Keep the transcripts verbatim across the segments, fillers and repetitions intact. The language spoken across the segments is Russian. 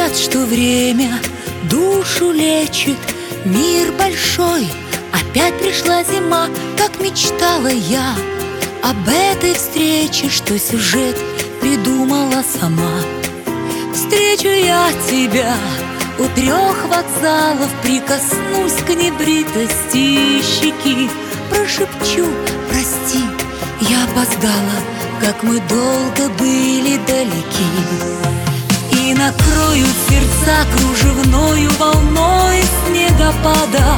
Говорят, что время душу лечит, мир большой. Опять пришла зима, как мечтала я об этой встрече, что сюжет придумала сама. Встречу я тебя у трех вокзалов, прикоснусь к небритости щеки, прошепчу: прости, я опоздала, как мы долго были далеки. И накроют сердца кружевною волной снегопада,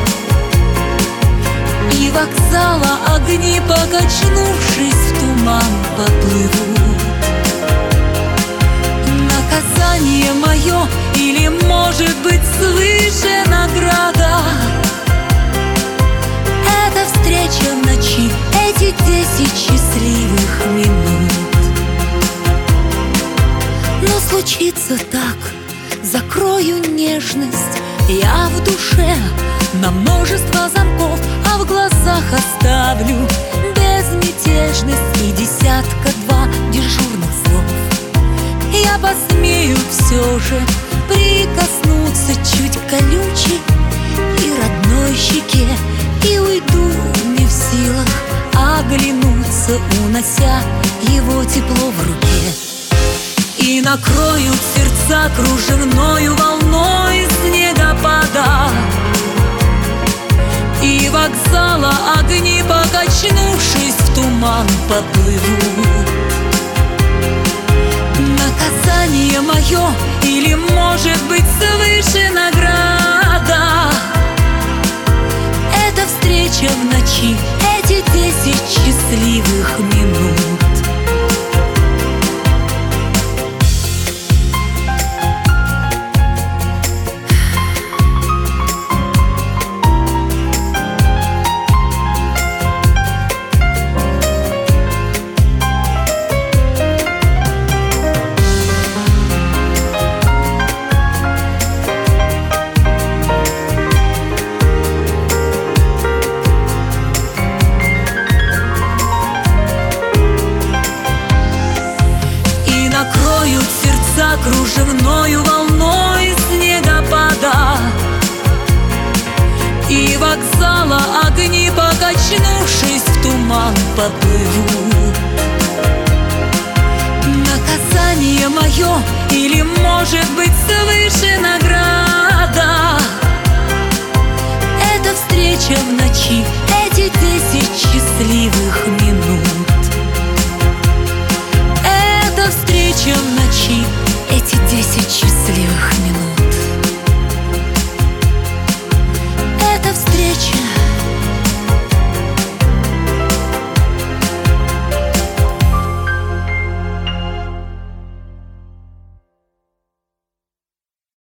и вокзала огни, покачнувшись в туман, поплывут. Наказание мое или, может быть, свыше награда — это встреча в ночи, эти десять счастливых минут. Но случится так, закрою нежность я в душе на множество замков, а в глазах оставлю безмятежность и десятка-два дежурных слов. Я посмею все же прикоснуться чуть колючей и родной щеке, и уйду не в силах оглянуться, унося его тепло в руке. И накроют сердца кружевною волной снегопада, и вокзала огни, покачнувшись в туман, поплывут. Наказание мое или, может быть, свыше награда — это встреча в ночи, эти десять счастливых минут. Накроют сердца кружевною волной снегопада, и вокзала огни, покачнувшись в туман, поплывут. Наказание мое или, может быть, свыше награда — это встреча в ночи, эти десять счастливых минут. Встреча в ночи, эти десять счастливых минут.